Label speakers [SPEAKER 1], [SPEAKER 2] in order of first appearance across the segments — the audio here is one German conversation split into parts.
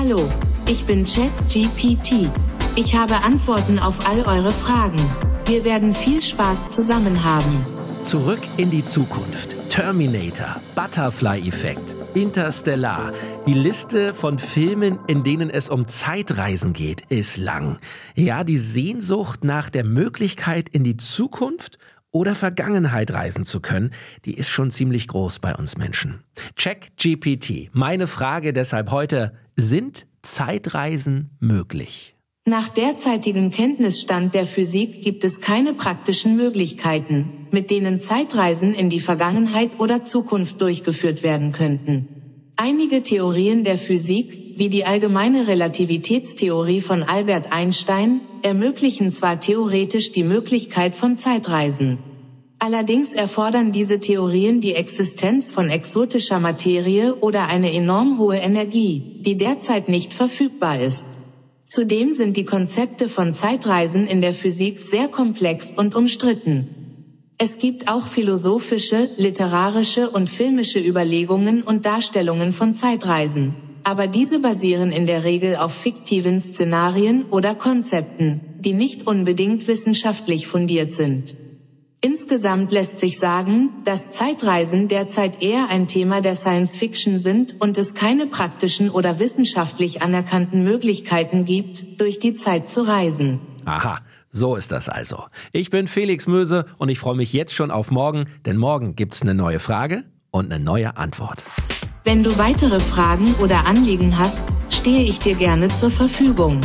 [SPEAKER 1] Hallo, ich bin ChatGPT. Ich habe Antworten auf all eure Fragen. Wir werden viel Spaß zusammen haben.
[SPEAKER 2] Zurück in die Zukunft. Terminator, Butterfly-Effekt, Interstellar. Die Liste von Filmen, in denen es um Zeitreisen geht, ist lang. Ja, die Sehnsucht nach der Möglichkeit, in die Zukunft oder Vergangenheit reisen zu können, die ist schon ziemlich groß bei uns Menschen. ChatGPT, meine Frage deshalb heute: Sind Zeitreisen möglich?
[SPEAKER 1] Nach derzeitigem Kenntnisstand der Physik gibt es keine praktischen Möglichkeiten, mit denen Zeitreisen in die Vergangenheit oder Zukunft durchgeführt werden könnten. Einige Theorien der Physik, wie die allgemeine Relativitätstheorie von Albert Einstein, ermöglichen zwar theoretisch die Möglichkeit von Zeitreisen. Allerdings erfordern diese Theorien die Existenz von exotischer Materie oder eine enorm hohe Energie, die derzeit nicht verfügbar ist. Zudem sind die Konzepte von Zeitreisen in der Physik sehr komplex und umstritten. Es gibt auch philosophische, literarische und filmische Überlegungen und Darstellungen von Zeitreisen, aber diese basieren in der Regel auf fiktiven Szenarien oder Konzepten, die nicht unbedingt wissenschaftlich fundiert sind. Insgesamt lässt sich sagen, dass Zeitreisen derzeit eher ein Thema der Science-Fiction sind und es keine praktischen oder wissenschaftlich anerkannten Möglichkeiten gibt, durch die Zeit zu reisen.
[SPEAKER 2] Aha, so ist das also. Ich bin Felix Möse und ich freue mich jetzt schon auf morgen, denn morgen gibt's eine neue Frage und eine neue Antwort.
[SPEAKER 1] Wenn du weitere Fragen oder Anliegen hast, stehe ich dir gerne zur Verfügung.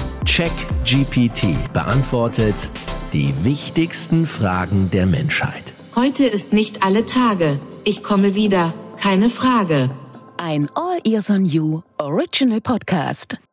[SPEAKER 2] ChatGPT beantwortet die wichtigsten Fragen der Menschheit.
[SPEAKER 1] Heute ist nicht alle Tage. Ich komme wieder, keine Frage.
[SPEAKER 3] Ein All Ears on You Original Podcast.